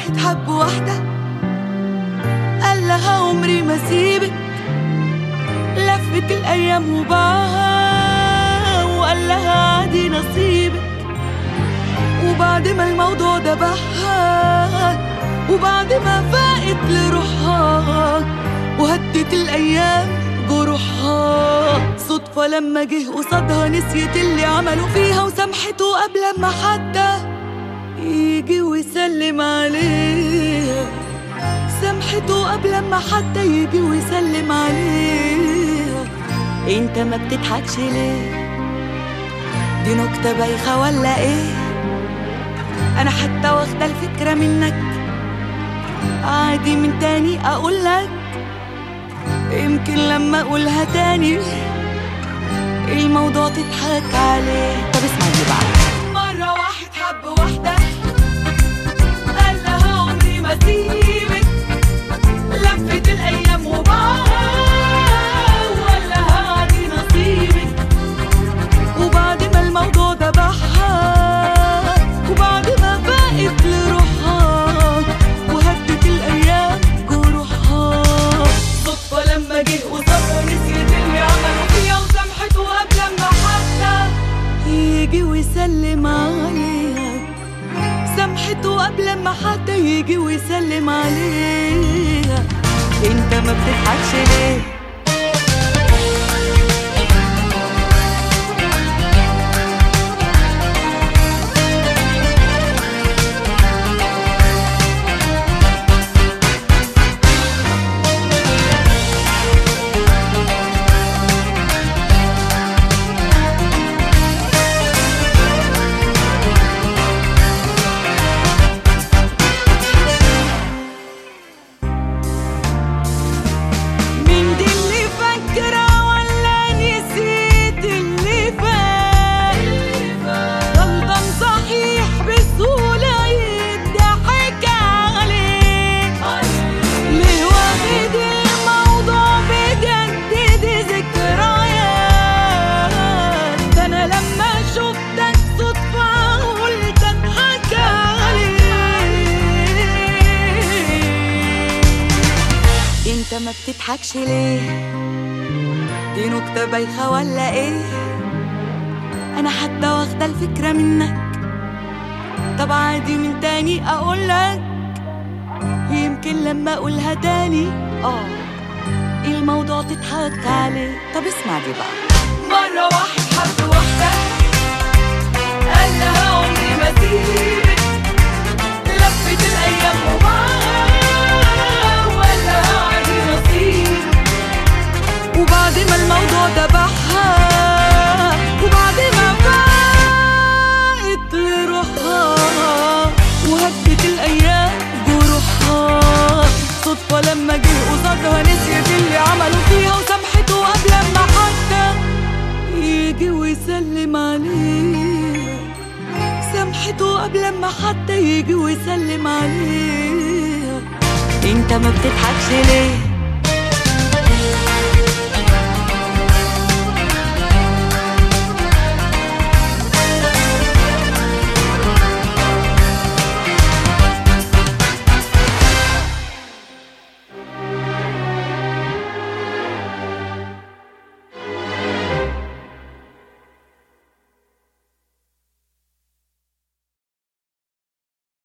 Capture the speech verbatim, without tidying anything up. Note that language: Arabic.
واحد حب واحدة قال لها عمري ما سيبك، لفت الأيام وباعها وقال لها عادي نصيبك. وبعد ما الموضوع دبحها وبعد ما فاقت لروحها وهدت الأيام جروحها، صدفة لما جه قصادها نسيت اللي عملوا فيها وسامحته قبل ما حتى يجي ويسلم عليها. سامحته قبل ما حتى يجي ويسلم عليها. انت ما بتضحكش ليه؟ دي نكتة بايخة ولا ايه؟ انا حتى واخدة الفكرة منك، عادي من تاني اقولك، يمكن لما اقولها تاني الموضوع تضحك عليه. طب اسمع دي بقى. مرة واحد حب واحدة قال لها عمري ما سيبك، لفت الايام وباعها وقال لها عادي نصيبك. وبعد ما الموضوع دبحها وبعد ما فاقت لروحها وهدت الايام جروحها، صدفة لما جه قصادها نسيت اللي عملوا فيها وسامحته قبل ما حتى يجي ويسلم عليها. سامحته قبل ما حتى يجي ويسلم عليها. انت ما بتضحكش ليه؟ انت ما بتضحكش ليه؟ دي نكتة بايخة ولا ايه؟ انا حتى واخدة الفكرة منك، طب عادي من تاني اقولك، يمكن لما اقولها تاني اه الموضوع تضحك عليه. طب اسمع دي بقى. مرة واحد حب واحدة قال لها عمري ما سيبك، لفت الايام وباعها وبعد ما الموضوع دبحها وبعد ما فاقت لروحها وهدت الايام جروحها، صدفة لما جه قصادها نسيت اللي عملوا فيها وسامحته قبل ما حتى يجي ويسلم عليها. سامحته قبل ما حتى يجي ويسلم عليها. انت ما بتضحكش ليه؟